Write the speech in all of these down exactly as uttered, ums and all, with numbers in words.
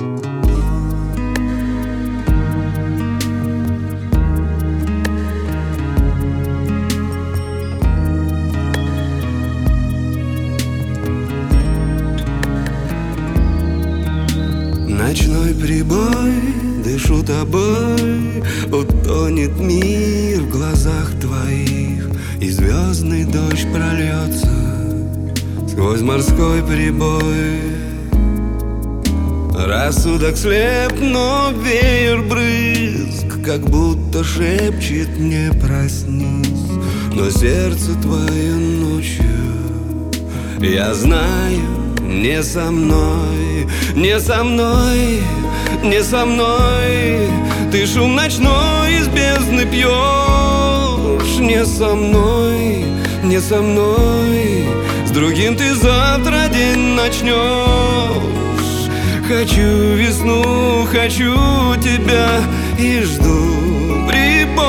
Ночной прибой, дышу тобой, утонет мир в глазах твоих, и звездный дождь прольется сквозь морской прибой. Рассудок слеп, но веер брызг как будто шепчет мне: проснись. Но сердце твое ночью, я знаю, не со мной, не со мной, не со мной. Ты шум ночной из бездны пьешь. Не со мной, не со мной. С другим ты завтра день начнешь. Хочу весну, хочу тебя и жду прибой.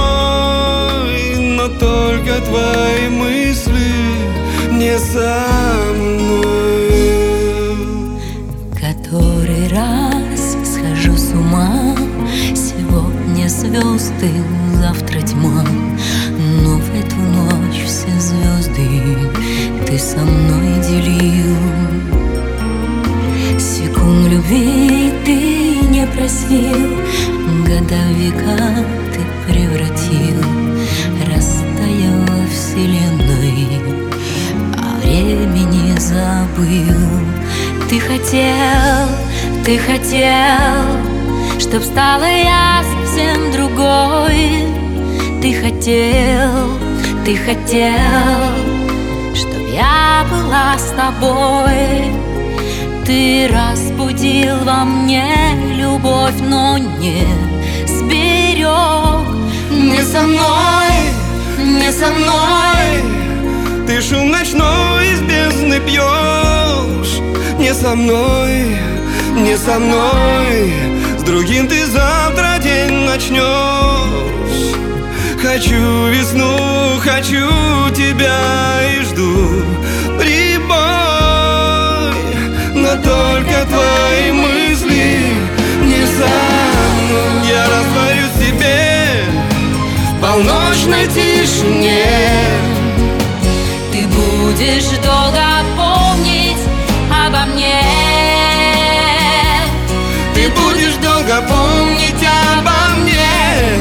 Но только твои мысли не со мной. Который раз схожу с ума. Сегодня звезды, завтра тьма. Но в эту ночь все звезды ты со мной делил. Секунд любви ты не просил, года в века ты превратил. Растаял во вселенной, а времени забыл. Ты хотел, ты хотел, чтоб стала я совсем другой. Ты хотел, ты хотел, чтоб я была с тобой. Ты разбудил во мне любовь, но не сберег. Не со мной, не со мной. Ты шум ночной из бездны пьешь. Не со мной, не со мной. С другим ты завтра день начнешь. Хочу весну, хочу тебя и жду прибой. Но только твои мысли не со мной. Я растворюсь в тебе в полночной тишине. Ты будешь долго помнить обо мне. Ты будешь долго помнить обо мне.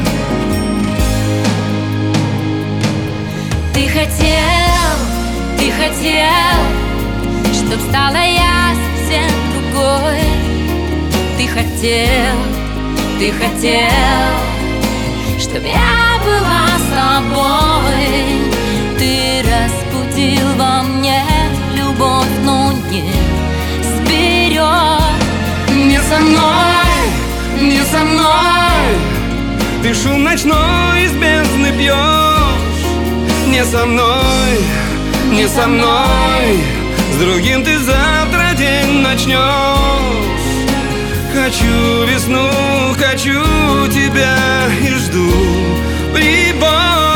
Ты хотел, ты хотел, чтоб стала я совсем другой. Ты хотел, ты хотел, чтоб я была с тобой. Ты разбудил во мне любовь, но не сберег. Не со мной, не со мной. Ты шум ночной из бездны пьешь. Не со мной, не со мной. С другим ты завтра день начнешь. Хочу весну, хочу тебя и жду прибой.